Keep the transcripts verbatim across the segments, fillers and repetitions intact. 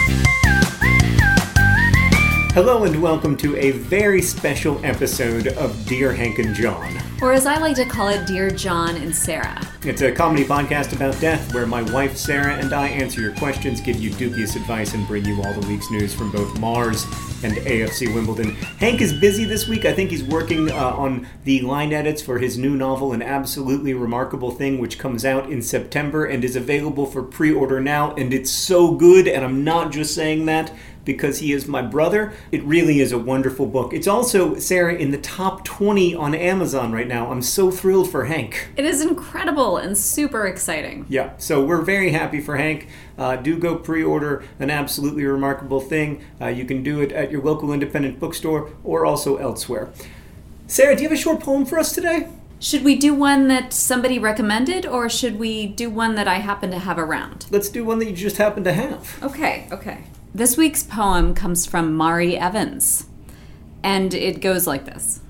Hello and welcome to a very special episode of Dear Hank and John. Or as I like to call it, Dear John and Sarah. It's a comedy podcast about death where my wife Sarah and I answer your questions, give you dubious advice, and bring you all the week's news from both Mars and A F C Wimbledon. Hank is busy this week. I think he's working uh, on the line edits for his new novel, An Absolutely Remarkable Thing, which comes out in September and is available for pre-order now. And it's so good, and I'm not just saying that because he is my brother. It really is a wonderful book. It's also, Sarah, in the top twenty on Amazon right now. I'm so thrilled for Hank. It is incredible and super exciting. Yeah, so we're very happy for Hank. Uh, do go pre-order An Absolutely Remarkable Thing. Uh, you can do it at your local independent bookstore or also elsewhere. Sarah, do you have a short poem for us today? Should we do one that somebody recommended, or should we do one that I happen to have around? Let's do one that you just happen to have. Okay, okay. This week's poem comes from Mari Evans, and it goes like this.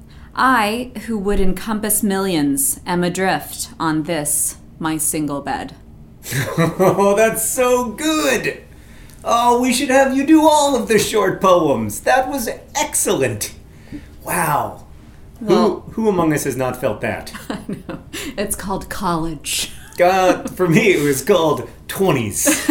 I, who would encompass millions, am adrift on this, my single bed. Oh, that's so good! Oh, we should have you do all of the short poems. That was excellent. Wow. Well, who, who among us has not felt that? I know. It's called college. Uh, for me, it was called twenties.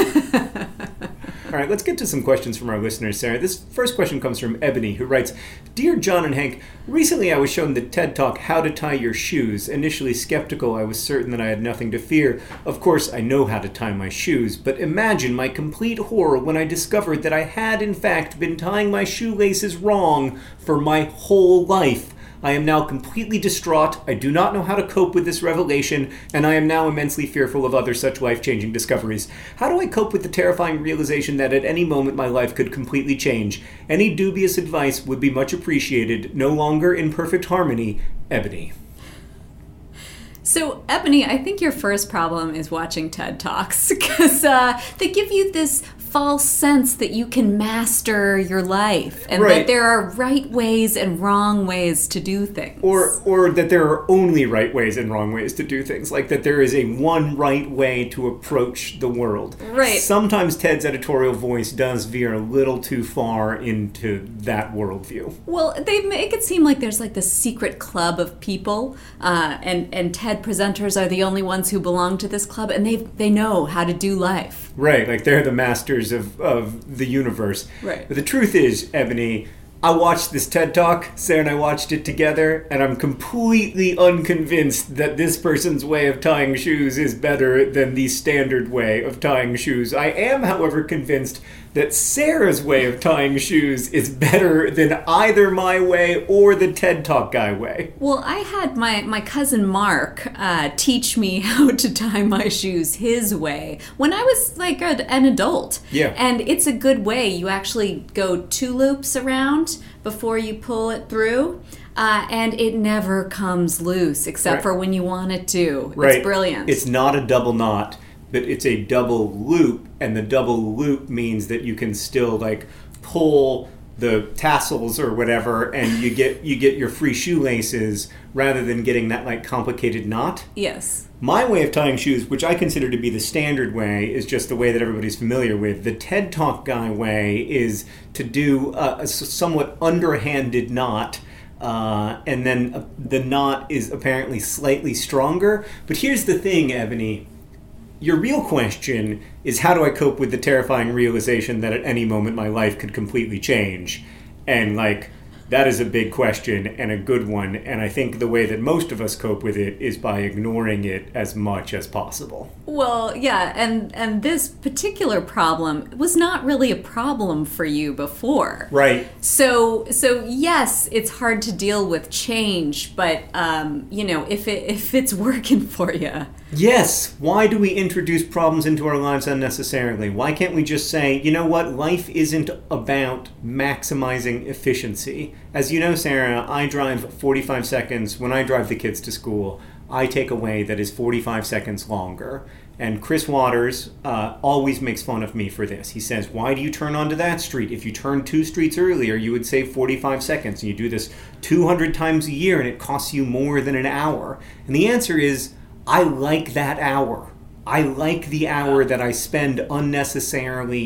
All right, let's get to some questions from our listeners, Sarah. This first question comes from Ebony, who writes, Dear John and Hank, recently I was shown the TED Talk, How to Tie Your Shoes. Initially skeptical, I was certain that I had nothing to fear. Of course, I know how to tie my shoes, but imagine my complete horror when I discovered that I had, in fact, been tying my shoelaces wrong for my whole life. I am now completely distraught, I do not know how to cope with this revelation, and I am now immensely fearful of other such life-changing discoveries. How do I cope with the terrifying realization that at any moment my life could completely change? Any dubious advice would be much appreciated. No longer in perfect harmony, Ebony. So, Ebony, I think your first problem is watching TED Talks, because uh, they give you this false sense that you can master your life, and right. that there are right ways and wrong ways to do things. Or or that there are only right ways and wrong ways to do things, like that there is a one right way to approach the world. Right. Sometimes Ted's editorial voice does veer a little too far into that worldview. Well, they make it seem like there's like this secret club of people, uh, and, and TED presenters are the only ones who belong to this club, and they they know how to do life. Right, like they're the masters of, of the universe. Right. But the truth is, Ebony, I watched this TED Talk, Sarah and I watched it together, and I'm completely unconvinced that this person's way of tying shoes is better than the standard way of tying shoes. I am, however, convinced that Sarah's way of tying shoes is better than either my way or the TED Talk guy way. Well, I had my, my cousin Mark uh, teach me how to tie my shoes his way when I was like a, an adult. Yeah. And it's a good way. You actually go two loops around before you pull it through. Uh, and it never comes loose except right. for when you want it to. Right. It's brilliant. It's not a double knot, but it's a double loop, and the double loop means that you can still like pull the tassels or whatever, and you get you get your free shoelaces rather than getting that like complicated knot. Yes. My way of tying shoes, which I consider to be the standard way, is just the way that everybody's familiar with. The TED Talk guy way is to do a, a somewhat underhanded knot. Uh, and then uh, the knot is apparently slightly stronger. But here's the thing, Ebony. Your real question is, how do I cope with the terrifying realization that at any moment my life could completely change? And, like, that is a big question and a good one. And I think the way that most of us cope with it is by ignoring it as much as possible. Well, yeah, and, and this particular problem was not really a problem for you before. Right. So, so yes, it's hard to deal with change, but, um, you know, if it if it's working for you. Yes. Why do we introduce problems into our lives unnecessarily? Why can't we just say, you know what, life isn't about maximizing efficiency. As you know, Sarah, I drive forty-five seconds. When I drive the kids to school, I take a way that is forty-five seconds longer. And Chris Waters uh, always makes fun of me for this. He says, why do you turn onto that street? If you turned two streets earlier, you would save forty-five seconds. And you do this two hundred times a year, and it costs you more than an hour. And the answer is, I like that hour. I like the hour that I spend unnecessarily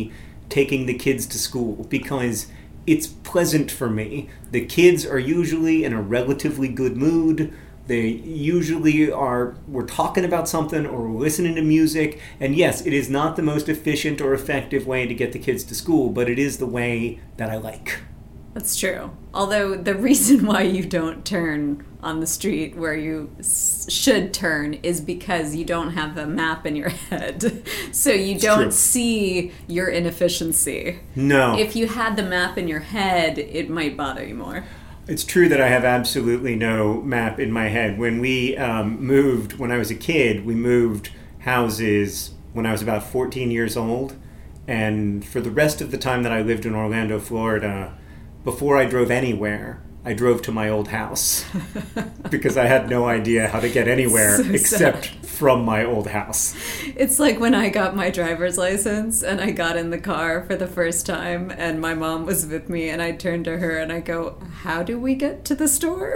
taking the kids to school because it's pleasant for me. The kids are usually in a relatively good mood. They usually are, we're talking about something or we're listening to music. And yes, it is not the most efficient or effective way to get the kids to school, but it is the way that I like. That's true. Although the reason why you don't turn on the street where you s- should turn is because you don't have a map in your head. So you It's don't true. see your inefficiency. No. If you had the map in your head, it might bother you more. It's true that I have absolutely no map in my head. When we um, moved, when I was a kid, we moved houses when I was about fourteen years old. And for the rest of the time that I lived in Orlando, Florida, before I drove anywhere, I drove to my old house because I had no idea how to get anywhere So sad. except from my old house. It's like when I got my driver's license and I got in the car for the first time and my mom was with me and I turned to her and I go, "How do we get to the store?"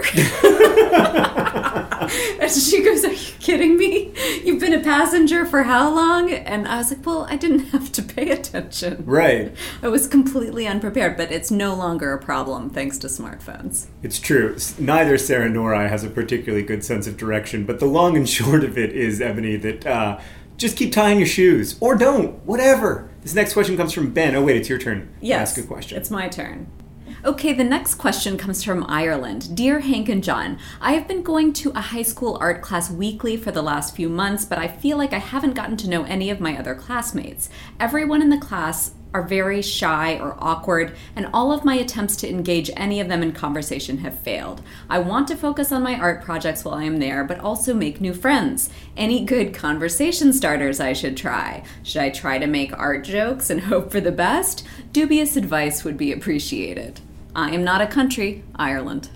And she goes, "Are you kidding me? You've been a passenger for how long?" And I was like, "Well, I didn't have to pay attention." Right. I was completely unprepared, but it's no longer a problem thanks to smartphones. It's true. S- Neither Sarah nor I has a particularly good sense of direction, but the long and short of it is, Ebony, that uh, just keep tying your shoes. Or don't. Whatever. This next question comes from Ben. Oh, wait, it's your turn to Yes, ask a question. it's my turn. Okay, the next question comes from Ireland. Dear Hank and John, I have been going to a high school art class weekly for the last few months, but I feel like I haven't gotten to know any of my other classmates. Everyone in the class are very shy or awkward, and all of my attempts to engage any of them in conversation have failed. I want to focus on my art projects while I am there, but also make new friends. Any good conversation starters I should try? Should I try to make art jokes and hope for the best? Dubious advice would be appreciated. I am not a country, Ireland.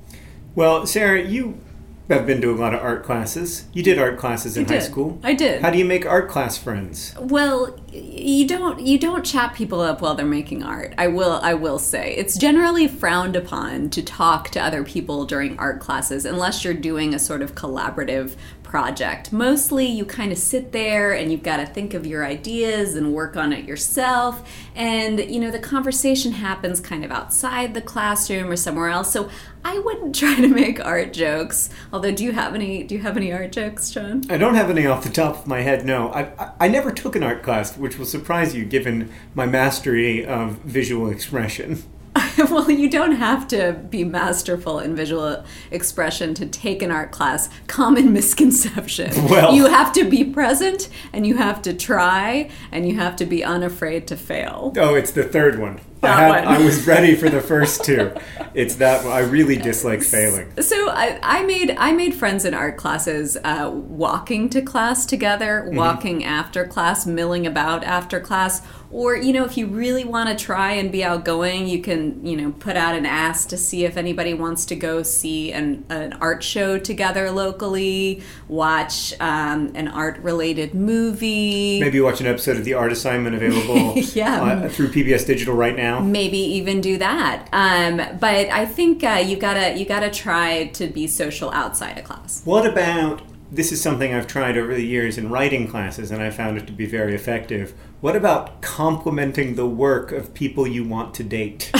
Well, Sarah, you have been to a lot of art classes. You did art classes in I high did. school. I did. How do you make art class friends? Well, y- you don't you don't chat people up while they're making art. I will I will say it's generally frowned upon to talk to other people during art classes unless you're doing a sort of collaborative project. Mostly you kind of sit there and you've got to think of your ideas and work on it yourself. And you know, the conversation happens kind of outside the classroom or somewhere else. So I wouldn't try to make art jokes. Although, do you have any do you have any art jokes, John? I don't have any off the top of my head, no. I, I, I never took an art class, which will surprise you given my mastery of visual expression. Well, you don't have to be masterful in visual expression to take an art class. Common misconception. Well- You have to be present, and you have to try, and you have to be unafraid to fail. Oh, it's the third one. That I, had, one. I was ready for the first two. It's that one. I really dislike failing. So I, I made I made friends in art classes, uh, walking to class together, walking after class, milling about after class. Or, you know, if you really want to try and be outgoing, you can, you know, put out an ask to see if anybody wants to go see an, an art show together locally, watch um, an art-related movie. Maybe watch an episode of The Art Assignment available Yeah. uh, through P B S Digital right now. Maybe even do that. Um, but I think uh, you gotta you gotta try to be social outside of class. What about, this is something I've tried over the years in writing classes and I found it to be very effective. What about complimenting the work of people you want to date?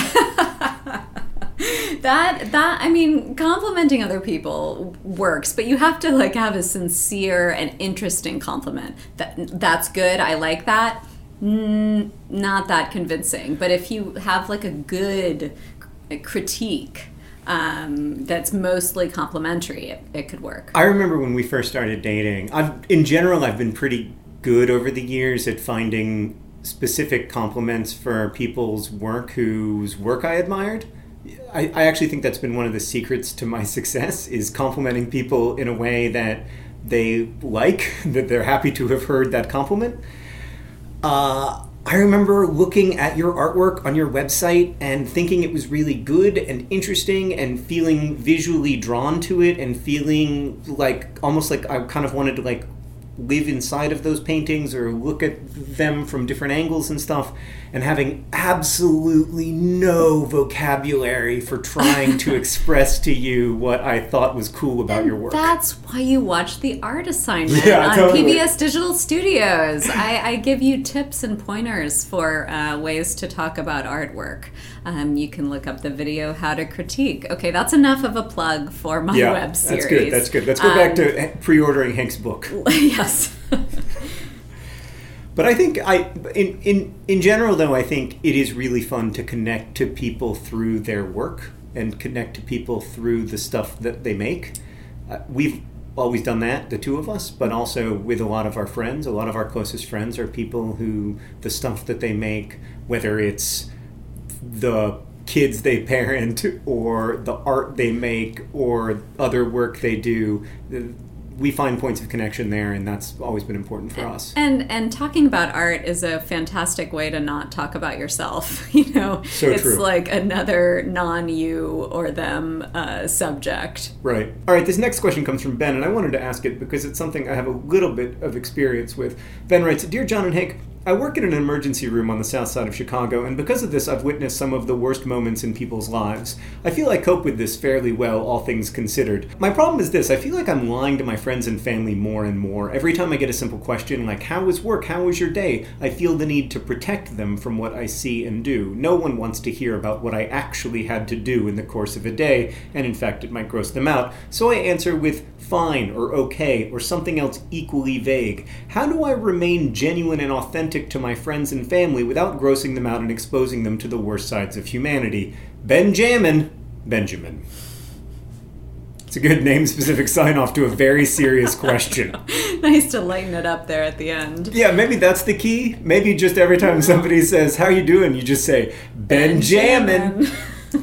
That that I mean, complimenting other people works, but you have to like have a sincere and interesting compliment. That that's good. I like that. Mm, not that convincing. But if you have like a good critique um, that's mostly complimentary, it, it could work. I remember when we first started dating, I've, in general, I've been pretty good over the years at finding specific compliments for people's work whose work I admired. I, I actually think that's been one of the secrets to my success, is complimenting people in a way that they like, that they're happy to have heard that compliment. Uh, I remember looking at your artwork on your website and thinking it was really good and interesting and feeling visually drawn to it and feeling like, almost like I kind of wanted to like live inside of those paintings or look at them from different angles and stuff, and having absolutely no vocabulary for trying to express to you what I thought was cool about and your work. That's why you watch the art assignment yeah, on totally. P B S Digital Studios. I, I give you tips and pointers for uh, ways to talk about artwork. Um, you can look up the video How to Critique. Okay, that's enough of a plug for my yeah, web series. That's good. That's good. Let's go um, back to pre-ordering Hank's book. Yes. But I think I, in, in in general, though, I think it is really fun to connect to people through their work and connect to people through the stuff that they make. Uh, we've always done that, the two of us, but also with a lot of our friends. A lot of our closest friends are people who the stuff that they make, whether it's the kids they parent or the art they make or other work they do, we find points of connection there, and that's always been important for us. And and talking about art is a fantastic way to not talk about yourself. You know, so it's true. like another non-you or them uh, subject. Right. All right. This next question comes from Ben, and I wanted to ask it because it's something I have a little bit of experience with. Ben writes, "Dear John and Hank, I work in an emergency room on the south side of Chicago, and because of this, I've witnessed some of the worst moments in people's lives. I feel I cope with this fairly well, all things considered. My problem is this: I feel like I'm lying to my friends and family more and more. Every time I get a simple question like, how was work? How was your day? I feel the need to protect them from what I see and do. No one wants to hear about what I actually had to do in the course of a day, and in fact, it might gross them out. So I answer with fine or okay or something else equally vague. How do I remain genuine and authentic to my friends and family without grossing them out and exposing them to the worst sides of humanity? Benjamin. Benjamin. It's a good name-specific sign-off to a very serious question. Nice to lighten it up there at the end. Yeah, maybe that's the key. Maybe just every time somebody says, how you doing? You just say, Benjamin. Benjamin.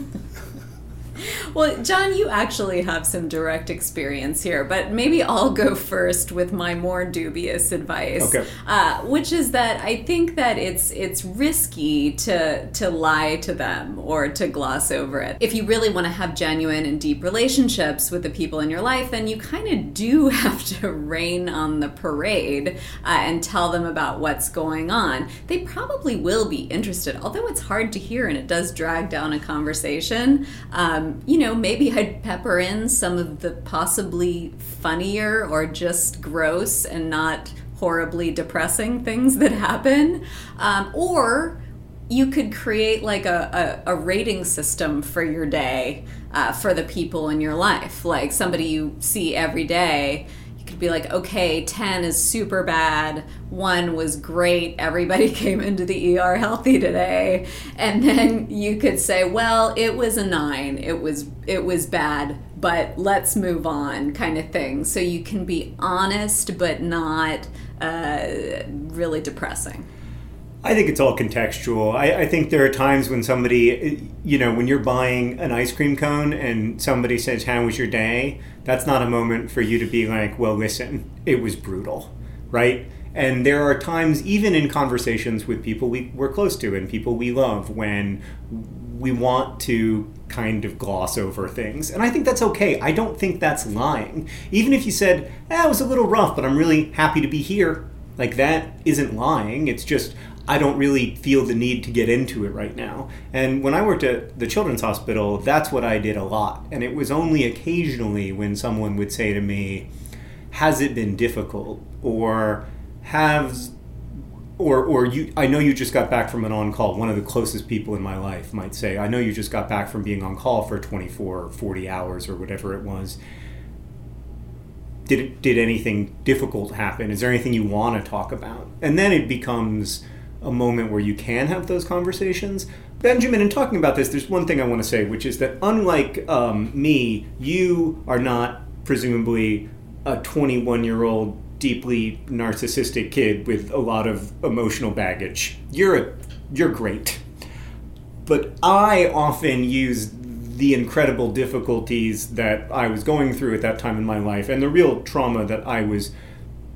Well, John, you actually have some direct experience here, but maybe I'll go first with my more dubious advice, okay. uh, which is that I think that it's it's risky to to lie to them or to gloss over it. If you really want to have genuine and deep relationships with the people in your life, then you kind of do have to rain on the parade uh, and tell them about what's going on. They probably will be interested, although it's hard to hear and it does drag down a conversation. Um, you know, maybe I'd pepper in some of the possibly funnier or just gross and not horribly depressing things that happen. Um, or you could create like a, a, a rating system for your day uh, for the people in your life. Like somebody you see every day, you could be like, okay, ten is super bad, one was great, everybody came into the E R healthy today. And then you could say, well, it was a nine, it was it was bad, but let's move on, kind of thing. So you can be honest but not uh, really depressing. I think it's all contextual. I, I think there are times when somebody, you know, when you're buying an ice cream cone and somebody says, how was your day? That's not a moment for you to be like, well, listen, it was brutal, right? And there are times, even in conversations with people we, we're close to and people we love, when we want to kind of gloss over things. And I think that's okay. I don't think that's lying. Even if you said, eh, it was a little rough, but I'm really happy to be here. Like, that isn't lying. It's just, I don't really feel the need to get into it right now. And when I worked at the Children's Hospital, that's what I did a lot. And it was only occasionally when someone would say to me, has it been difficult? Or has, or or you, I know you just got back from an on-call. One of the closest people in my life might say, I know you just got back from being on call for twenty-four or forty hours or whatever it was. Did it, did anything difficult happen? Is there anything you want to talk about? And then it becomes a moment where you can have those conversations. Benjamin, in talking about this, there's one thing I want to say, which is that unlike um, me, you are not presumably a twenty-one-year-old deeply narcissistic kid with a lot of emotional baggage. You're a, you're great. But I often use the incredible difficulties that I was going through at that time in my life and the real trauma that I was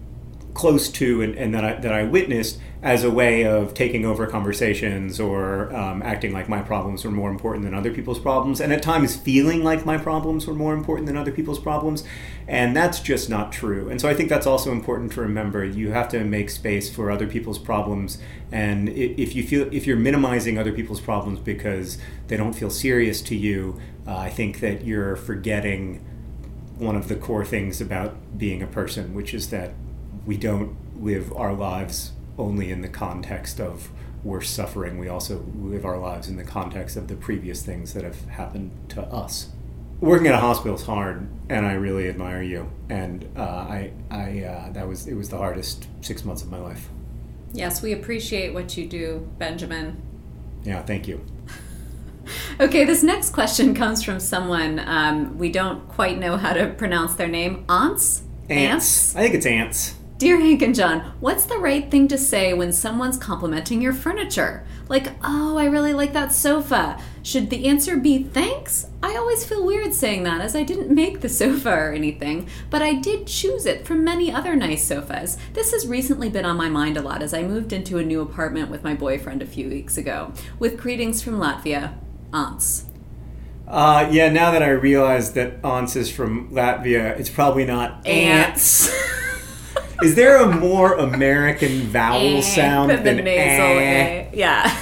close to and, and that I that I witnessed as a way of taking over conversations or um, acting like my problems were more important than other people's problems, and at times feeling like my problems were more important than other people's problems, and that's just not true. And so I think that's also important to remember. You have to make space for other people's problems, and if you feel if you're minimizing other people's problems because they don't feel serious to you, uh, I think that you're forgetting one of the core things about being a person, which is that we don't live our lives only in the context of worse suffering. We also live our lives in the context of the previous things that have happened to us. Working at a hospital is hard, and I really admire you. And uh, I, I, uh, that was it was the hardest six months of my life. Yes, we appreciate what you do, Benjamin. Yeah, thank you. Okay, this next question comes from someone, um, we don't quite know how to pronounce their name. Ants? Ants. I think it's ants. Dear Hank and John, what's the right thing to say when someone's complimenting your furniture? Like, oh, I really like that sofa. Should the answer be thanks? I always feel weird saying that, as I didn't make the sofa or anything, but I did choose it from many other nice sofas. This has recently been on my mind a lot as I moved into a new apartment with my boyfriend a few weeks ago. With greetings from Latvia, Ants. Uh, yeah, now that I realize that Ants is from Latvia, it's probably not ants. ants. Is there a more American vowel eh, sound than the nasal eh? A? Yeah.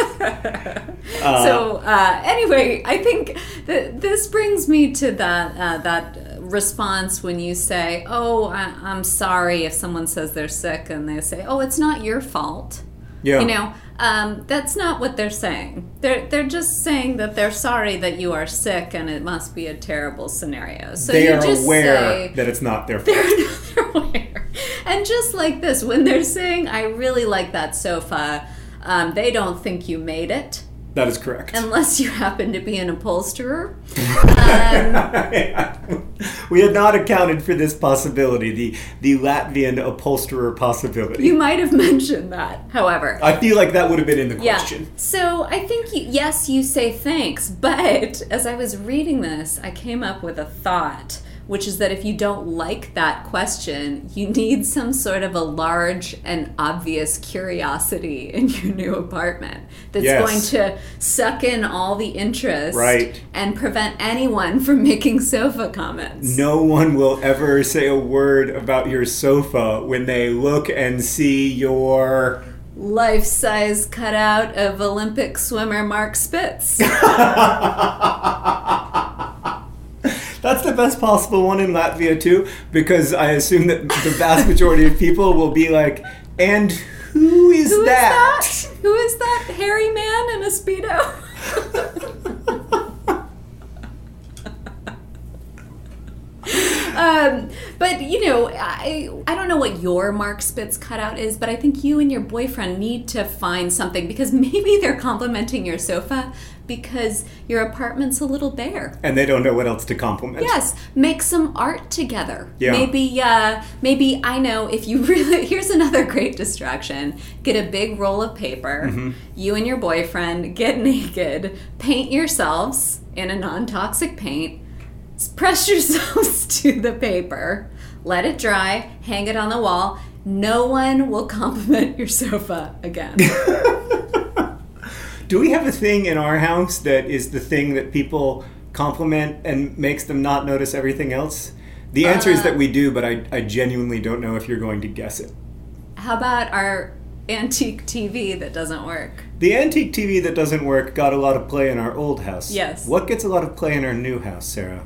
uh, so uh, anyway, I think that this brings me to that uh, that response when you say, "Oh, I, I'm sorry," if someone says they're sick and they say, "Oh, it's not your fault." Yeah. You know, um, that's not what they're saying. They're they're just saying that they're sorry that you are sick and it must be a terrible scenario. So they you are just aware say, that it's not their fault. They're, they're aware. And just like this, when they're saying, "I really like that sofa," um, they don't think you made it. That is correct. Unless you happen to be an upholsterer. um, we had not accounted for this possibility, the the Latvian upholsterer possibility. You might have mentioned that, however. I feel like that would have been in the question. Yeah. So I think, you, yes, you say thanks, but as I was reading this, I came up with a thought, which is that if you don't like that question, you need some sort of a large and obvious curiosity in your new apartment that's yes. going to suck in all the interest right. and prevent anyone from making sofa comments. No one will ever say a word about your sofa when they look and see your life-size cutout of Olympic swimmer Mark Spitz. That's the best possible one in Latvia, too, because I assume that the vast majority of people will be like, and who is who that? Is that? Who is that hairy man in a Speedo? um, but, you know, I, I don't know what your Mark Spitz cutout is, but I think you and your boyfriend need to find something, because maybe they're complimenting your sofa because your apartment's a little bare. And they don't know what else to compliment. Yes. Make some art together. Yeah. Maybe, uh, maybe, I know, if you really... Here's another great distraction. Get a big roll of paper. Mm-hmm. You and your boyfriend get naked. Paint yourselves in a non-toxic paint. Press yourselves to the paper. Let it dry. Hang it on the wall. No one will compliment your sofa again. Do we have a thing in our house that is the thing that people compliment and makes them not notice everything else? The answer uh, is that we do, but I, I genuinely don't know if you're going to guess it. How about our antique T V that doesn't work? The antique T V that doesn't work got a lot of play in our old house. Yes. What gets a lot of play in our new house, Sarah?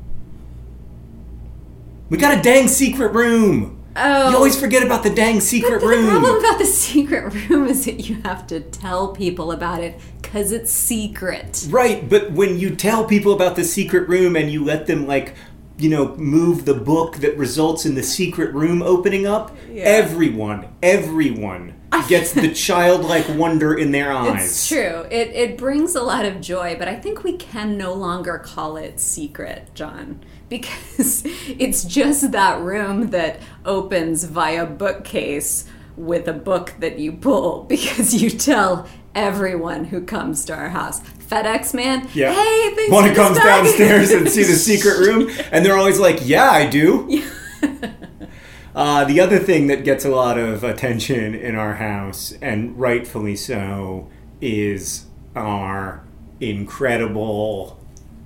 We got a dang secret room! Oh. You always forget about the dang secret but room. The problem about the secret room is that you have to tell people about it because it's secret. Right, but when you tell people about the secret room and you let them, like, you know, move the book that results in the secret room opening up, yeah. everyone, everyone gets the childlike wonder in their eyes. It's true. It it brings a lot of joy, but I think we can no longer call it secret, John. Because it's just that room that opens via bookcase with a book that you pull because you tell everyone who comes to our house. FedEx man, yeah. hey, thanks One for who comes this bag. downstairs and see the secret room, and they're always like, yeah, I do. Yeah. Uh, the other thing that gets a lot of attention in our house, and rightfully so, is our incredible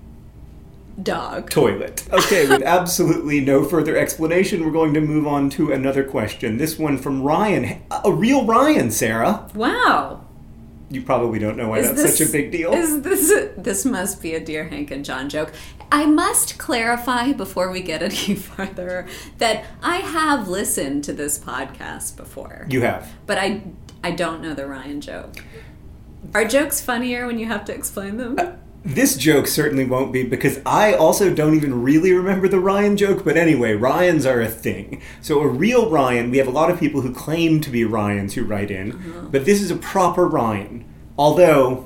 dog toilet. Okay, with absolutely no further explanation, we're going to move on to another question. This one from Ryan. A real Ryan, Sarah. Wow. You probably don't know why Is that's this, such a big deal. Is this this must be a Dear Hank and John joke. I must clarify before we get any further that I have listened to this podcast before. You have. But I I don't know the Ryan joke. Are jokes funnier when you have to explain them? Uh, this joke certainly won't be, because I also don't even really remember the Ryan joke. But anyway, Ryans are a thing. So a real Ryan, we have a lot of people who claim to be Ryans who write in, uh-huh. but this is a proper Ryan. Although,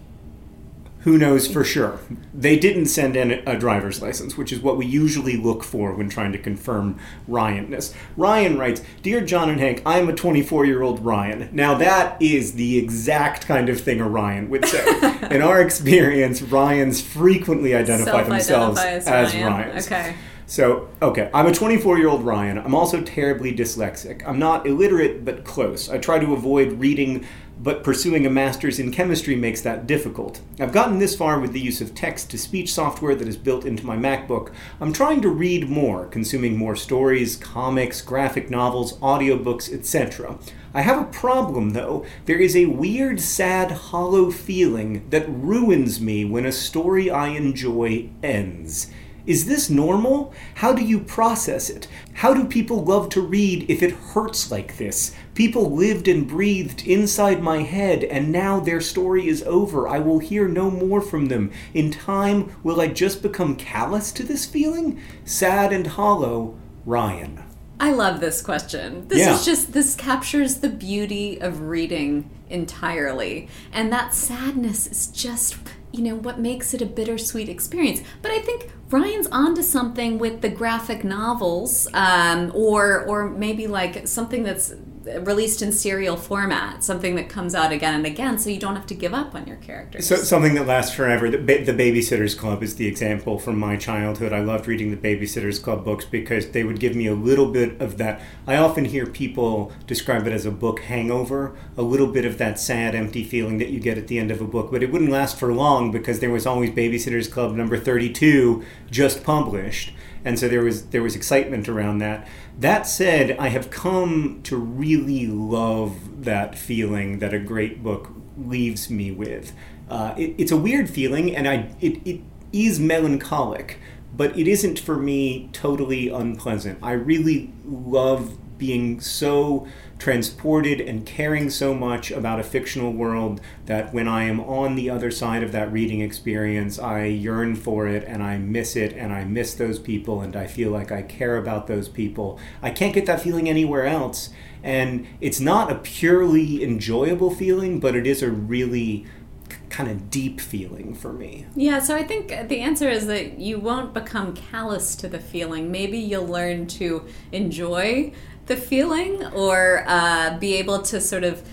who knows for sure? They didn't send in a driver's license, which is what we usually look for when trying to confirm Ryanness. Ryan writes, Dear John and Hank, I'm a twenty-four-year-old Ryan. Now that is the exact kind of thing a Ryan would say. In our experience, Ryans frequently identify themselves as, as Ryan. Ryans. Okay. So, okay, I'm a twenty-four-year-old Ryan. I'm also terribly dyslexic. I'm not illiterate, but close. I try to avoid reading, but pursuing a master's in chemistry makes that difficult. I've gotten this far with the use of text-to-speech software that is built into my MacBook. I'm trying to read more, consuming more stories, comics, graphic novels, audiobooks, et cetera. I have a problem, though. There is a weird, sad, hollow feeling that ruins me when a story I enjoy ends. Is this normal? How do you process it? How do people love to read if it hurts like this? People lived and breathed inside my head, and now their story is over. I will hear no more from them. In time, will I just become callous to this feeling? Sad and hollow, Ryan. I love this question. This yeah. is just, this captures the beauty of reading entirely. And that sadness is just, you know, what makes it a bittersweet experience. But I think Ryan's onto something with the graphic novels, um, or or maybe like something that's released in serial format, something that comes out again and again, so you don't have to give up on your characters. So something that lasts forever. The, ba- the Babysitter's Club is the example from my childhood. I loved reading the Babysitter's Club books because they would give me a little bit of that. I often hear people describe it as a book hangover, a little bit of that sad, empty feeling that you get at the end of a book, but it wouldn't last for long because there was always Babysitter's Club number thirty-two just published. And so there was there was excitement around that. That said, I have come to really love that feeling that a great book leaves me with. Uh, it, it's a weird feeling, and I it, it is melancholic, but it isn't for me totally unpleasant. I really love being so transported and caring so much about a fictional world that when I am on the other side of that reading experience, I yearn for it and I miss it and I miss those people and I feel like I care about those people. I can't get that feeling anywhere else, and it's not a purely enjoyable feeling, but it is a really kind of deep feeling for me. Yeah, so I think the answer is that you won't become callous to the feeling. Maybe you'll learn to enjoy the feeling, or uh, be able to sort of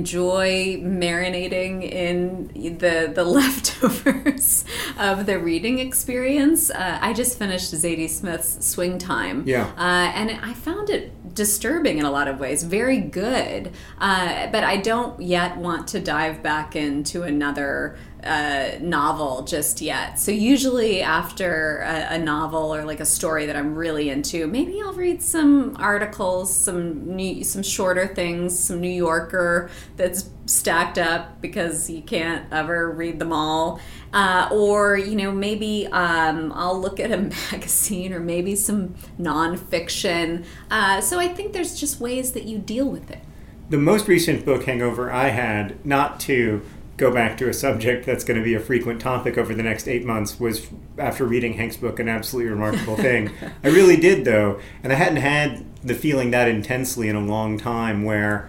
enjoy marinating in the the leftovers of the reading experience. Uh, I just finished Zadie Smith's Swing Time, yeah, uh, and I found it disturbing in a lot of ways, very good, uh, but I don't yet want to dive back into another uh, novel just yet. So usually after a, a novel or like a story that I'm really into, maybe I'll read some articles, some new, some shorter things, some New Yorker that's stacked up because you can't ever read them all. Uh, or, you know, maybe um, I'll look at a magazine or maybe some nonfiction. Uh, so I think there's just ways that you deal with it. The most recent book hangover I had, not to go back to a subject that's going to be a frequent topic over the next eight months, was after reading Hank's book, An Absolutely Remarkable Thing. I really did, though. And I hadn't had the feeling that intensely in a long time, where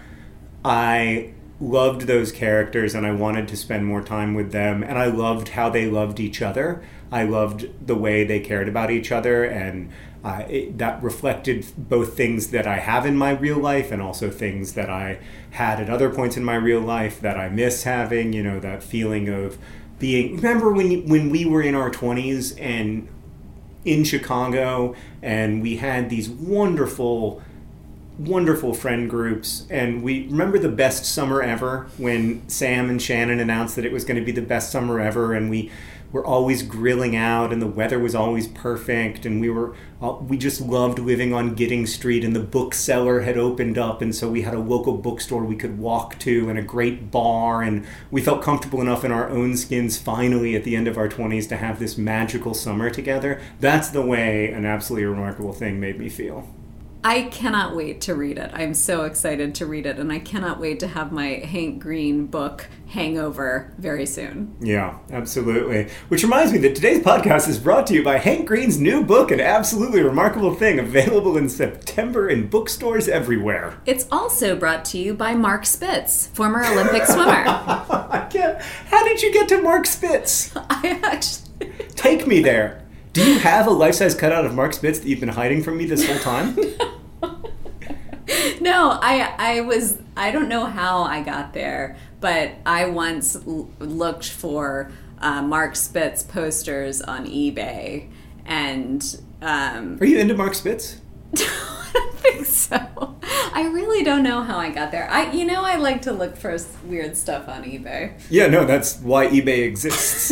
I loved those characters and I wanted to spend more time with them, and I loved how they loved each other. I loved the way they cared about each other, and uh, it, that reflected both things that I have in my real life and also things that I had at other points in my real life that I miss having, you know, that feeling of being... Remember when you, when we were in our twenties and in Chicago, and we had these wonderful wonderful friend groups, and we remember the best summer ever when Sam and Shannon announced that it was going to be the best summer ever, and we were always grilling out, and the weather was always perfect, and we were we just loved living on Gidding Street, and the bookseller had opened up, and so we had a local bookstore we could walk to and a great bar, and we felt comfortable enough in our own skins finally at the end of our twenties to have this magical summer together. That's the way An Absolutely Remarkable Thing made me feel. I cannot wait to read it. I'm so excited to read it, and I cannot wait to have my Hank Green book hangover very soon. Yeah, absolutely. Which reminds me that today's podcast is brought to you by Hank Green's new book, An Absolutely Remarkable Thing, available in September in bookstores everywhere. It's also brought to you by Mark Spitz, former Olympic swimmer. I can't. How did you get to Mark Spitz? I actually... Take me there. Do you have a life-size cutout of Mark Spitz that you've been hiding from me this whole time? No, I I was, I don't know how I got there, but I once l- looked for uh, Mark Spitz posters on eBay, and... Um, Are you into Mark Spitz? I don't think so. I really don't know how I got there. I, you know, I like to look for weird stuff on eBay. Yeah, no, that's why eBay exists.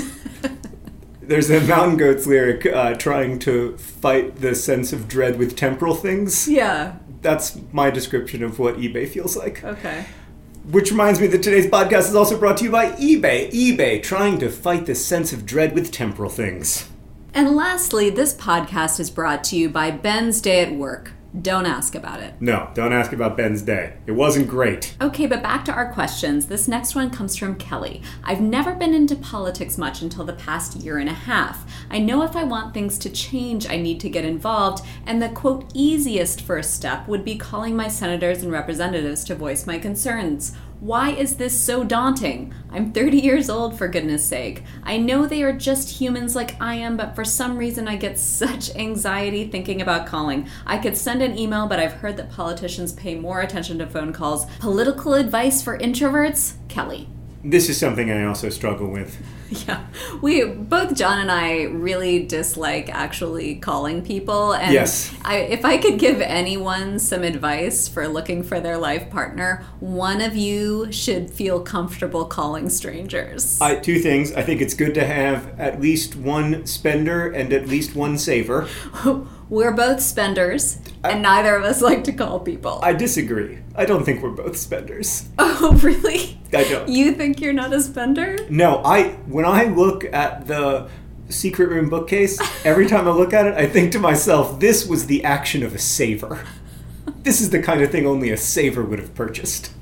There's a Mountain Goats lyric uh, trying to fight the sense of dread with temporal things. Yeah. That's my description of what eBay feels like. Okay. Which reminds me that today's podcast is also brought to you by eBay. eBay, trying to fight the sense of dread with temporal things. And lastly, this podcast is brought to you by Ben's Day at Work. Don't ask about it. No, don't ask about Ben's day. It wasn't great. Okay, but back to our questions. This next one comes from Kelly. I've never been into politics much until the past year and a half. I know if I want things to change, I need to get involved, and the, quote, easiest first step would be calling my senators and representatives to voice my concerns. Why is this so daunting? I'm thirty years old, for goodness sake. I know they are just humans like I am, but for some reason I get such anxiety thinking about calling. I could send an email, but I've heard that politicians pay more attention to phone calls. Political advice for introverts? Kelly. This is something I also struggle with. Yeah, we both John and I really dislike actually calling people, and yes. I, if I could give anyone some advice for looking for their life partner, one of you should feel comfortable calling strangers. I, two things. I think it's good to have at least one spender and at least one saver. We're both spenders, and I, neither of us like to call people. I disagree. I don't think we're both spenders. Oh, really? I don't. You think you're not a spender? No, I. When I look at the secret room bookcase, every time I look at it, I think to myself, this was the action of a saver. This is the kind of thing only a saver would have purchased.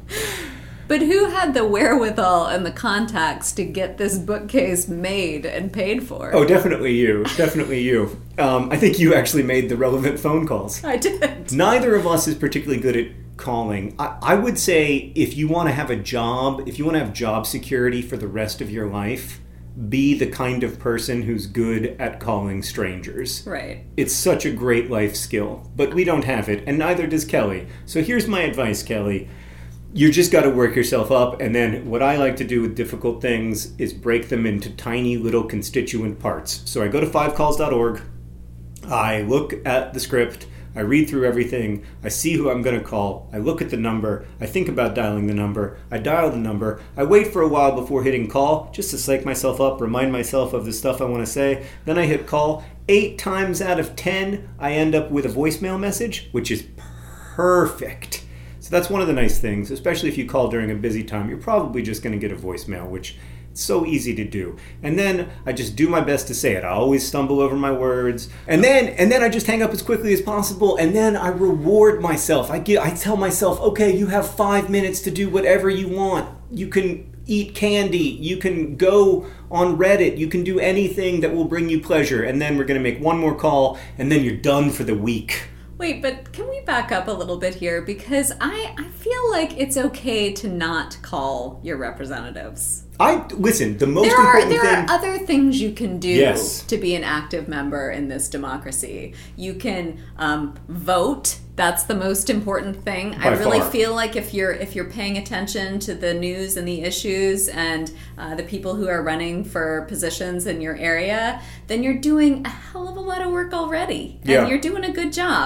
But who had the wherewithal and the contacts to get this bookcase made and paid for? Oh, definitely you. Definitely you. Um, I think you actually made the relevant phone calls. I did. Neither of us is particularly good at calling. I, I would say if you want to have a job, if you want to have job security for the rest of your life, be the kind of person who's good at calling strangers. Right. It's such a great life skill, but we don't have it, and neither does Kelly. So here's my advice, Kelly. You just got to work yourself up, and then what I like to do with difficult things is break them into tiny little constituent parts. So I go to five calls dot org, I look at the script, I read through everything, I see who I'm going to call, I look at the number, I think about dialing the number, I dial the number, I wait for a while before hitting call, just to psych myself up, remind myself of the stuff I want to say, then I hit call. Eight times out of ten, I end up with a voicemail message, which is perfect. So that's one of the nice things, especially if you call during a busy time. You're probably just going to get a voicemail, which is so easy to do. And then I just do my best to say it. I always stumble over my words. And then and then I just hang up as quickly as possible. And then I reward myself. I get, I tell myself, okay, you have five minutes to do whatever you want. You can eat candy. You can go on Reddit. You can do anything that will bring you pleasure. And then we're going to make one more call, and then you're done for the week. Wait, but can we back up a little bit here? Because I, I feel like it's okay to not call your representatives. I listen, the most there are, important there thing... are other things you can do yes. to be an active member in this democracy. You can um, vote. That's the most important thing. By I really far. feel like if you're if you're paying attention to the news and the issues and uh, the people who are running for positions in your area, then you're doing a hell of a lot of work already. And yeah. you're doing a good job.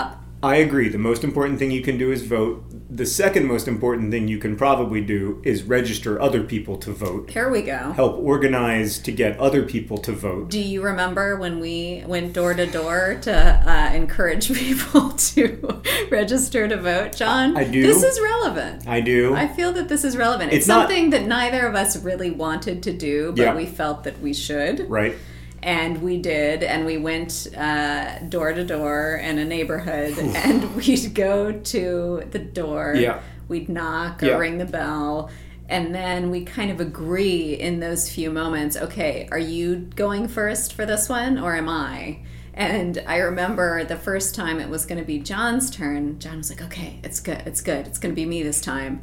I agree. The most important thing you can do is vote. The second most important thing you can probably do is register other people to vote. Here we go. Help organize to get other people to vote. Do you remember when we went door to door to uh, encourage people to register to vote, John? I do. This is relevant. I do. I feel that this is relevant. It's, It's not- something that neither of us really wanted to do, but Yeah. we felt that we should. Right? And we did, and we went uh, door to door in a neighborhood, and we'd go to the door, Yeah. we'd knock or Yeah. ring the bell, and then we kind of agree in those few moments, okay, are you going first for this one, or am I? And I remember the first time it was going to be John's turn, John was like, okay, it's good, it's good, it's going to be me this time.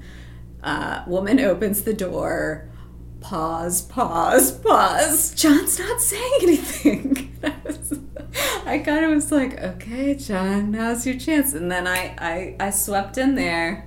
Uh, woman opens the door. Pause, pause, pause. John's not saying anything. I, was, I kind of was like, okay, John, now's your chance. And then I, I, I swept in there.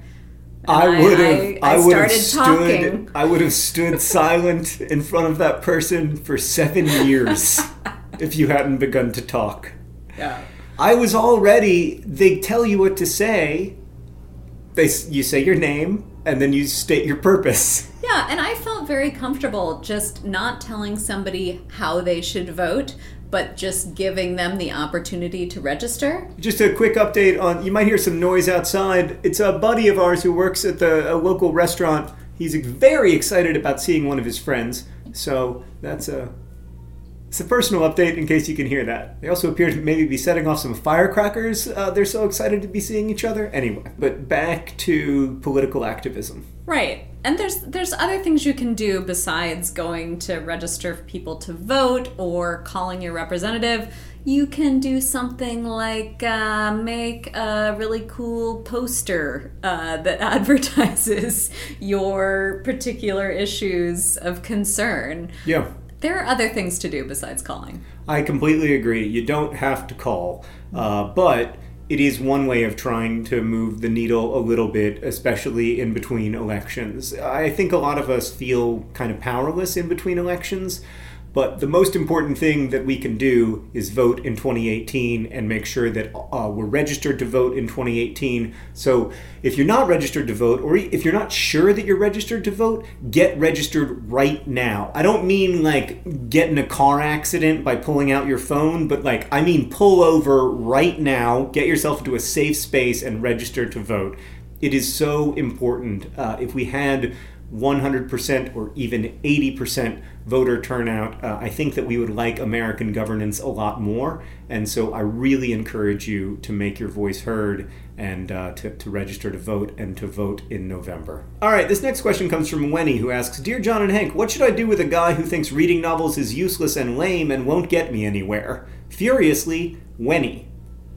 I would have. I, I, I would have started stood. talking. I would have stood silent in front of that person for seven years if you hadn't begun to talk. Yeah. I was already. They tell you what to say. They you say your name and then you state your purpose. Yeah, and I felt very comfortable just not telling somebody how they should vote, but just giving them the opportunity to register. Just a quick update on, you might hear some noise outside. It's a buddy of ours who works at the a local restaurant. He's very excited about seeing one of his friends. So that's a, it's a personal update in case you can hear that. They also appear to maybe be setting off some firecrackers. Uh, they're so excited to be seeing each other. Anyway, but back to political activism. Right. And there's there's other things you can do besides going to register people to vote or calling your representative. You can do something like uh, make a really cool poster uh, that advertises your particular issues of concern. Yeah. There are other things to do besides calling. I completely agree. You don't have to call, uh, but it is one way of trying to move the needle a little bit, especially in between elections. I think a lot of us feel kind of powerless in between elections, but the most important thing that we can do is vote in twenty eighteen and make sure that uh, we're registered to vote in twenty eighteen. So if you're not registered to vote, or if you're not sure that you're registered to vote, get registered right now. I don't mean like get in a car accident by pulling out your phone, but like I mean pull over right now, get yourself into a safe space and register to vote. It is so important. Uh, if we had one hundred percent or even eighty percent voter turnout, uh, I think that we would like American governance a lot more. And so I really encourage you to make your voice heard and uh, to, to register to vote and to vote in November. All right, this next question comes from Wenny, who asks, Dear John and Hank, what should I do with a guy who thinks reading novels is useless and lame and won't get me anywhere? Furiously, Wenny.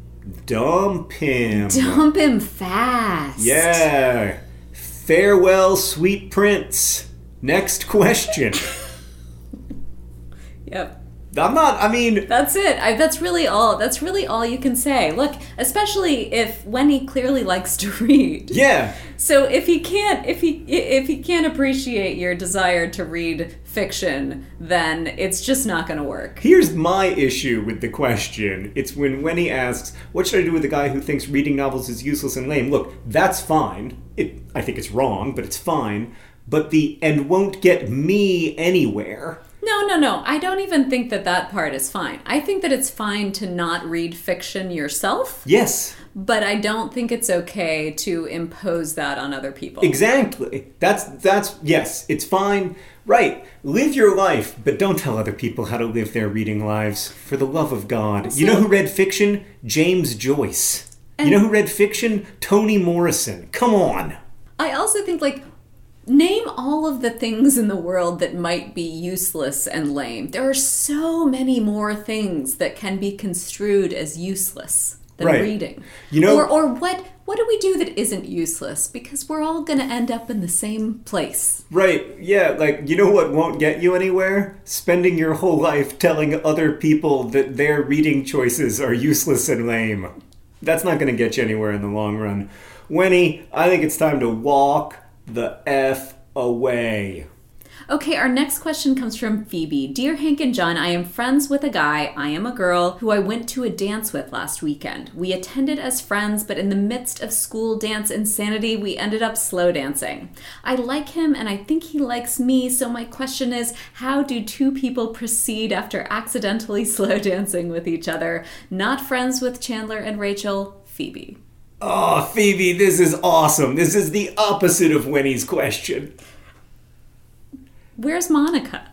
Dump him. Dump him fast. Yeah. Farewell, sweet prince. Next question. Yep. I'm not, I mean... That's it. I, that's really all. That's really all you can say. Look, especially if Wenny clearly likes to read. Yeah. So if he can't, if he if he can't appreciate your desire to read fiction, then it's just not going to work. Here's my issue with the question. It's when Wenny asks, what should I do with a guy who thinks reading novels is useless and lame? Look, that's fine. It, I think it's wrong, but it's fine. But the, and won't get me anywhere... No, no, no. I don't even think that that part is fine. I think that it's fine to not read fiction yourself. Yes. But I don't think it's okay to impose that on other people. Exactly. That's, that's, yes, it's fine. Right. Live your life, but don't tell other people how to live their reading lives. For the love of God. Also, you know who read fiction? James Joyce. You know who read fiction? Toni Morrison. Come on. I also think, like, name all of the things in the world that might be useless and lame. There are so many more things that can be construed as useless than right. reading. You know, or or what what do we do that isn't useless? Because we're all going to end up in the same place. Right. Yeah, like, you know what won't get you anywhere? Spending your whole life telling other people that their reading choices are useless and lame. That's not going to get you anywhere in the long run. Wenny, I think it's time to walk the F away. Okay, our next question comes from Phoebe. Dear Hank and John, I am friends with a guy, I am a girl, who I went to a dance with last weekend. We attended as friends, but in the midst of school dance insanity, we ended up slow dancing. I like him and I think he likes me, so my question is, how do two people proceed after accidentally slow dancing with each other? Not friends with Chandler and Rachel, Phoebe. Oh, Phoebe, this is awesome. This is the opposite of Winnie's question. Where's Monica?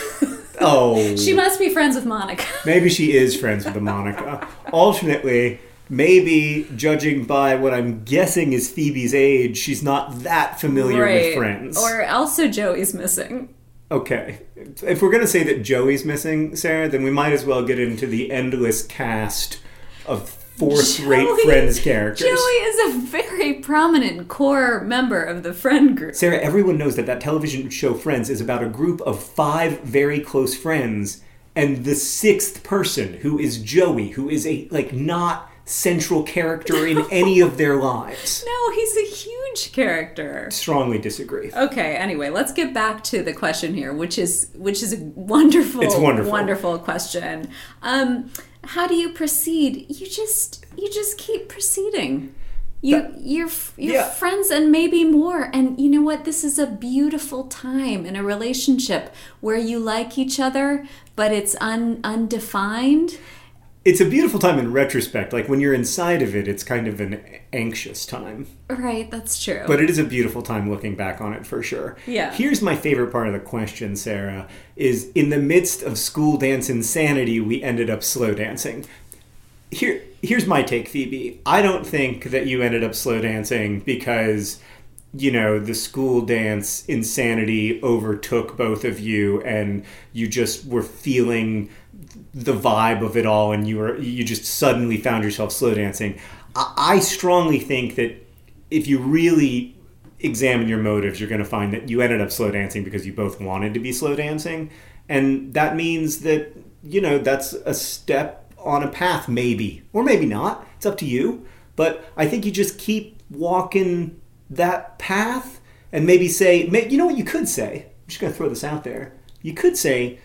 Oh. She must be friends with Monica. Maybe she is friends with the Monica. Alternately, maybe, judging by what I'm guessing is Phoebe's age, she's not that familiar right. with Friends. Or also Joey's missing. Okay. If we're going to say that Joey's missing, Sarah, then we might as well get into the endless cast of fourth-rate Joey, Friends characters. Joey is a very prominent core member of the friend group. Sarah, everyone knows that that television show Friends is about a group of five very close friends, and the sixth person, who is Joey, who is a, like, not central character in any of their lives. No, he's a huge character. Strongly disagree. Okay, anyway, let's get back to the question here, which is which is a wonderful, it's wonderful. wonderful question. Um, how do you proceed? You just you just keep proceeding. You that, you're you're yeah. friends and maybe more. And you know what? This is a beautiful time in a relationship where you like each other, but it's un, undefined. It's a beautiful time in retrospect. Like, when you're inside of it, it's kind of an anxious time. Right, that's true. But it is a beautiful time looking back on it, for sure. Yeah. Here's my favorite part of the question, Sarah, is in the midst of school dance insanity, we ended up slow dancing. Here, here's my take, Phoebe. I don't think that you ended up slow dancing because, you know, the school dance insanity overtook both of you and you just were feeling the vibe of it all and you were you just suddenly found yourself slow dancing. I, I strongly think that if you really examine your motives, you're going to find that you ended up slow dancing because you both wanted to be slow dancing. And that means that, you know, that's a step on a path, maybe. Or maybe not. It's up to you. But I think you just keep walking that path and maybe say, you know what you could say? I'm just going to throw this out there. You could say,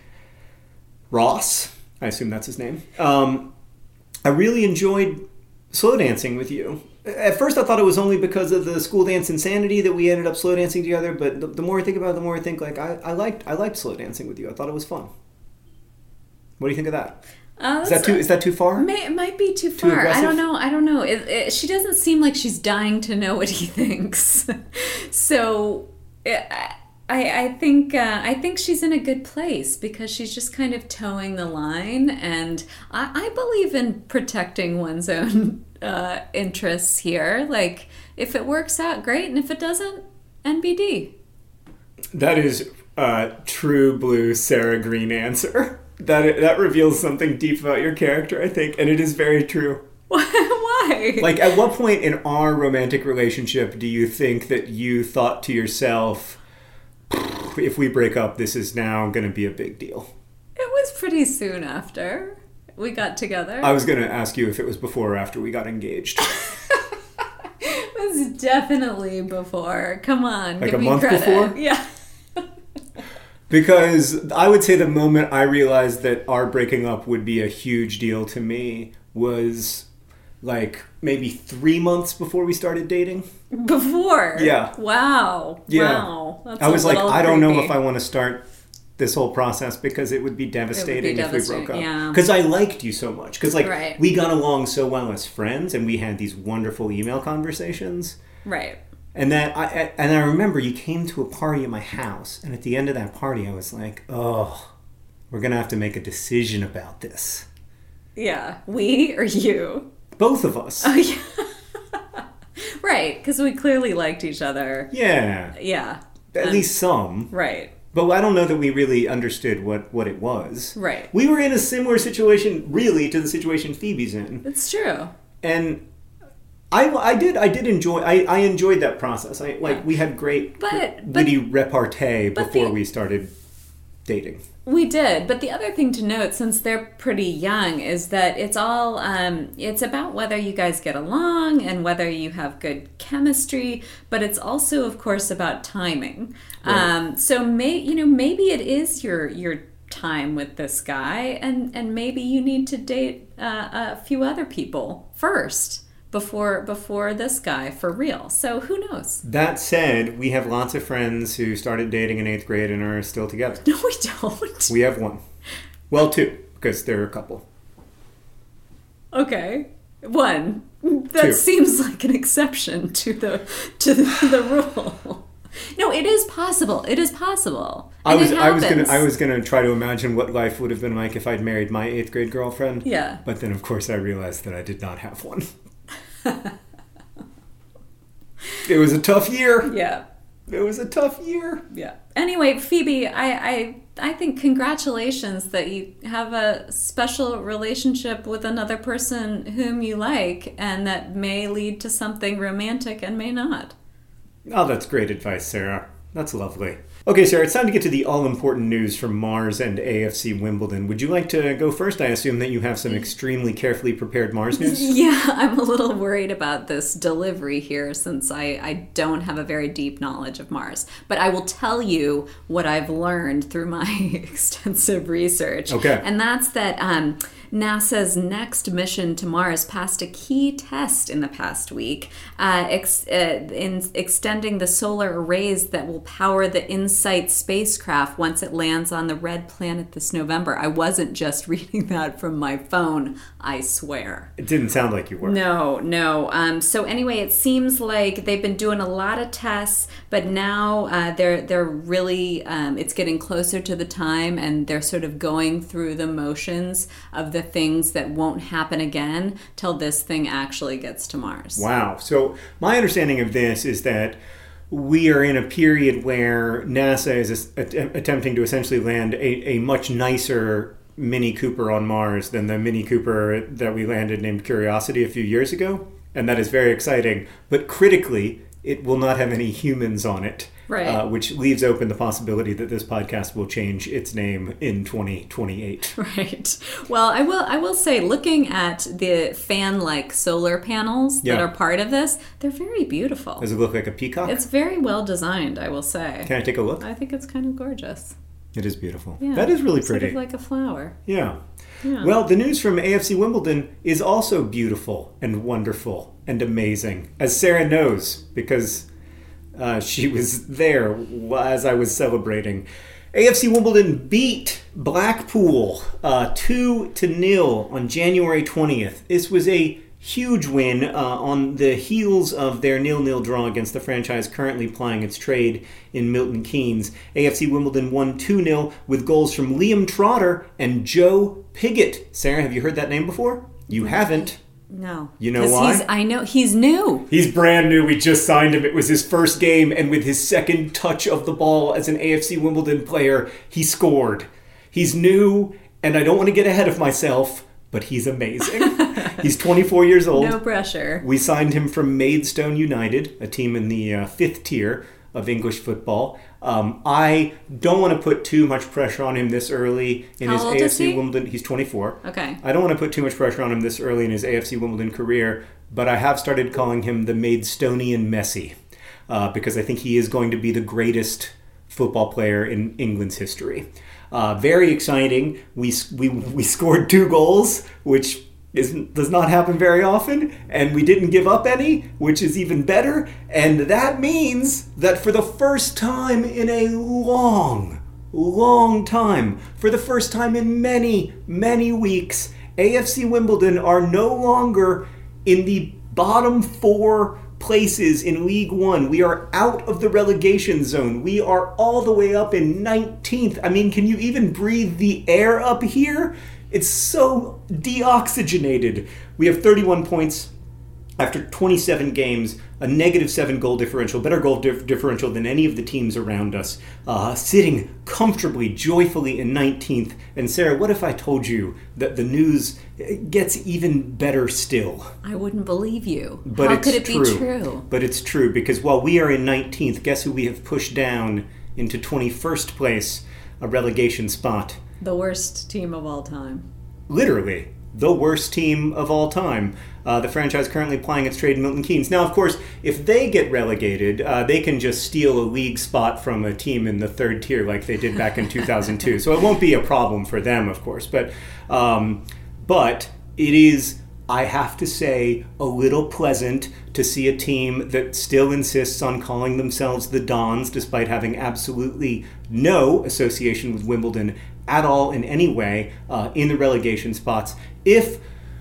Ross, I assume that's his name, um, I really enjoyed slow dancing with you. At first I thought it was only because of the school dance insanity that we ended up slow dancing together, but the, the more I think about it, the more I think, like, I, I liked I liked slow dancing with you. I thought it was fun. What do you think of that? Uh, is that too? Is that too far? May, it might be too far. Too I don't know. I don't know. It, it, she doesn't seem like she's dying to know what he thinks. so, it, I, I think uh, I think she's in a good place because she's just kind of towing the line, and I, I believe in protecting one's own uh, interests here. Like, if it works out, great, and if it doesn't, N B D. That is a true blue Sarah Green answer. That that reveals something deep about your character, I think, and it is very true. Why? Like, at what point in our romantic relationship do you think that you thought to yourself, if we break up, this is now going to be a big deal? It was pretty soon after we got together. I was going to ask you if it was before or after we got engaged. It was definitely before. Come on, like give a me month credit. Before? Yeah. Because I would say the moment I realized that our breaking up would be a huge deal to me was like maybe three months before we started dating. Before? Yeah. Wow. Yeah. Wow. That's I was like, I don't creepy. know if I want to start this whole process because it would be devastating it would be if we broke up. Yeah. Because I liked you so much. Because like right. we got along so well as friends and we had these wonderful email conversations. Right. And that I and I remember you came to a party at my house, and at the end of that party, I was like, "Oh, we're gonna have to make a decision about this." Yeah, we or you? Both of us. Oh yeah, right. Because we clearly liked each other. Yeah. Yeah. At um, least some. Right. But I don't know that we really understood what, what it was. Right. We were in a similar situation, really, to the situation Phoebe's in. It's true. And I, I did I did enjoy I, I enjoyed that process. I like we had great but, witty but, repartee but before the, we started dating. We did, but the other thing to note, since they're pretty young, is that it's all, um, it's about whether you guys get along and whether you have good chemistry, but it's also, of course, about timing. Right. Um, so, may, you know, maybe it is your your time with this guy, and, and maybe you need to date uh, a few other people first. Before before this guy, for real. So who knows? That said, we have lots of friends who started dating in eighth grade and are still together. No, we don't. We have one. Well, two, because they're a couple. Okay. One. That Two. seems like an exception to the to the, the rule. No, it is possible. It is possible. I And was it I was gonna happens. I was gonna try to imagine what life would have been like if I'd married my eighth grade girlfriend. Yeah. But then of course I realized that I did not have one. It was a tough year. Yeah. It was a tough year. Yeah. Anyway, Phoebe, I, I I think congratulations that you have a special relationship with another person whom you like, and that may lead to something romantic and may not. Oh, that's great advice, Sarah. That's lovely. Okay, Sarah, it's time to get to the all-important news from Mars and A F C Wimbledon. Would you like to go first? I assume that you have some extremely carefully prepared Mars news. Yeah, I'm a little worried about this delivery here since I, I don't have a very deep knowledge of Mars. But I will tell you what I've learned through my extensive research. Okay. And that's that um, NASA's next mission to Mars passed a key test in the past week, uh, ex- uh, in extending the solar arrays that will power the InSight spacecraft once it lands on the red planet this November. I wasn't just reading that from my phone, I swear. It didn't sound like you were. No, no. Um, so anyway, it seems like they've been doing a lot of tests, but now uh, they're they're really um, it's getting closer to the time, and they're sort of going through the motions of the things that won't happen again till this thing actually gets to Mars. Wow. So my understanding of this is that we are in a period where NASA is att- attempting to essentially land a, a much nicer Mini Cooper on Mars than the Mini Cooper that we landed named Curiosity a few years ago. And that is very exciting. But critically, it will not have any humans on it. Right. Uh, which leaves open the possibility that this podcast will change its name in twenty twenty-eight. Right. Well, I will I will say, looking at the fan-like solar panels Yeah. that are part of this, they're very beautiful. Does it look like a peacock? It's very well designed, I will say. Can I take a look? I think it's kind of gorgeous. It is beautiful. Yeah. That is really Sort pretty. of like a flower. Yeah. Yeah. Well, the news from A F C Wimbledon is also beautiful and wonderful and amazing, as Sarah knows, because uh, she was there as I was celebrating. A F C Wimbledon beat Blackpool uh, two to nil on January twentieth. This was a huge win uh, on the heels of their nil-nil draw against the franchise currently plying its trade in Milton Keynes. A F C Wimbledon won two nil with goals from Liam Trotter and Joe Pigott. Sarah, have you heard that name before? You haven't. No. You know 'Cause why? He's, I know. He's new. He's brand new. We just signed him. It was his first game, and with his second touch of the ball as an A F C Wimbledon player, he scored. He's new, and I don't want to get ahead of myself, but he's amazing. He's twenty-four years old. No pressure. We signed him from Maidstone United, a team in the uh, fifth tier of English football. Um, I don't want to put too much pressure on him this early in How his old A F is C he? Wimbledon. He's twenty-four. Okay. I don't want to put too much pressure on him this early in his A F C Wimbledon career, but I have started calling him the Maidstonian Messi uh, because I think he is going to be the greatest football player in England's history. Uh, very exciting. We we we scored two goals, which is does not happen very often, and we didn't give up any, which is even better. And that means that for the first time in a long, long time, for the first time in many, many weeks, A F C Wimbledon are no longer in the bottom four places in League One. We are out of the relegation zone. We are all the way up in nineteenth. I mean, can you even breathe the air up here? It's so deoxygenated. We have thirty-one points after twenty-seven games, a negative seven goal differential, better goal dif- differential than any of the teams around us, uh, sitting comfortably, joyfully in nineteenth. And Sarah, what if I told you that the news gets even better still? I wouldn't believe you. But How it's could it true. be true? But it's true, because while we are in nineteenth, guess who we have pushed down into twenty-first place? a relegation spot. The worst team of all time. Literally, the worst team of all time. Uh, the franchise currently plying its trade in Milton Keynes. Now, of course, if they get relegated, uh, they can just steal a league spot from a team in the third tier like they did back in two thousand two. So it won't be a problem for them, of course. But, um, but it is, I have to say, a little pleasant to see a team that still insists on calling themselves the Dons, despite having absolutely no association with Wimbledon at all in any way uh, in the relegation spots. If,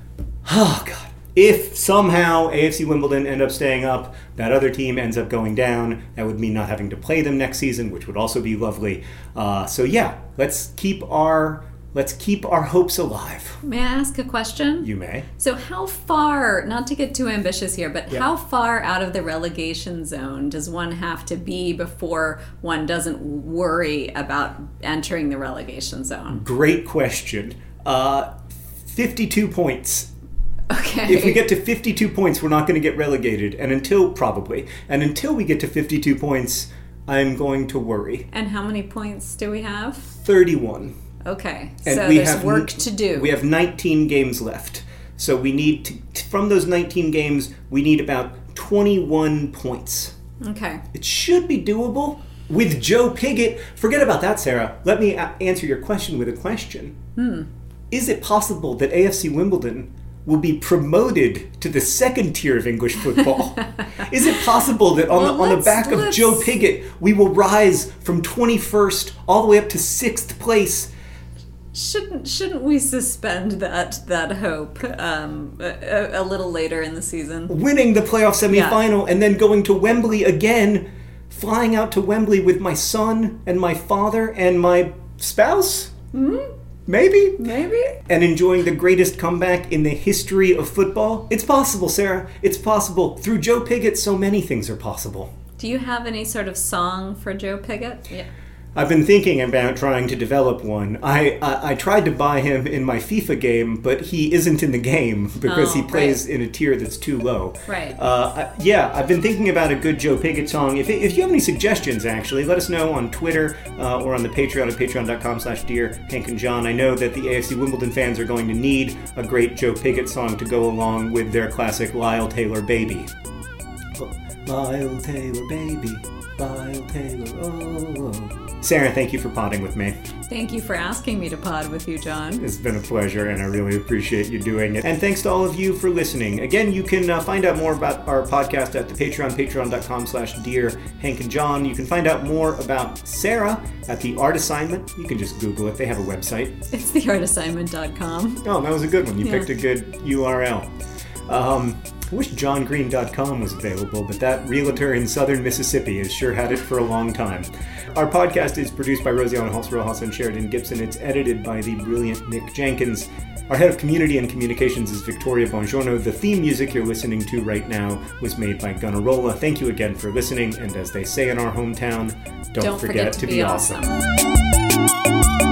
oh God, if somehow A F C Wimbledon end up staying up, that other team ends up going down, that would mean not having to play them next season, which would also be lovely. Uh, so yeah, let's keep our let's keep our hopes alive. May I ask a question? You may. So how far, not to get too ambitious here, but Yeah. how far out of the relegation zone does one have to be before one doesn't worry about entering the relegation zone? Great question. Uh, fifty-two points. Okay. If we get to fifty-two points, we're not going to get relegated. And until, probably, and until we get to fifty-two points, I'm going to worry. And how many points do we have? thirty-one. Okay. And so we there's have work n- to do. We have nineteen games left. So we need to, from those nineteen games, we need about twenty-one points. Okay. It should be doable. With Joe Pigott, forget about that, Sarah. Let me a- answer your question with a question. Hmm. Is it possible that A F C Wimbledon will be promoted to the second tier of English football? Is it possible that on, Well, the, on the let's- back of let's- Joe Pigott, we will rise from twenty-first all the way up to sixth place? Shouldn't shouldn't we suspend that that hope um, a, a little later in the season? Winning the playoff semifinal and then going to Wembley again, flying out to Wembley with my son and my father and my spouse? Hmm? Maybe? Maybe. And enjoying the greatest comeback in the history of football? It's possible, Sarah. It's possible. Through Joe Pigott, so many things are possible. Do you have any sort of song for Joe Pigott? Yeah. I've been thinking about trying to develop one. I, I I tried to buy him in my FIFA game, but he isn't in the game because Oh, he right. plays in a tier that's too low. Right. Uh, I- yeah, I've been thinking about a good Joe Pigott song. If, if you have any suggestions, actually, let us know on Twitter uh, or on the Patreon at patreon.com slash dear Hank and John. I know that the A F C Wimbledon fans are going to need a great Joe Pigott song to go along with their classic Lyle Taylor Baby. Lyle Taylor Baby, Lyle Taylor, oh. Sarah, thank you for podding with me. Thank you for asking me to pod with you, John. It's been a pleasure, and I really appreciate you doing it. And thanks to all of you for listening. Again, you can uh, find out more about our podcast at the Patreon, patreon.com slash Dear Hank and John. You can find out more about Sarah at The Art Assignment. You can just Google it. They have a website. It's the art assignment dot com. Oh, that was a good one. You Yeah. picked a good U R L. Um, I wish john green dot com was available, but that realtor in southern Mississippi has sure had it for a long time. Our podcast is produced by Rosianna Holtz-Rojas and Sheridan Gibson. It's edited by the brilliant Nick Jenkins. Our head of community and communications is Victoria Bongiorno. The theme music you're listening to right now was made by Gunnarolla. Thank you again for listening, and as they say in our hometown, don't, Don't forget, to be, awesome. awesome.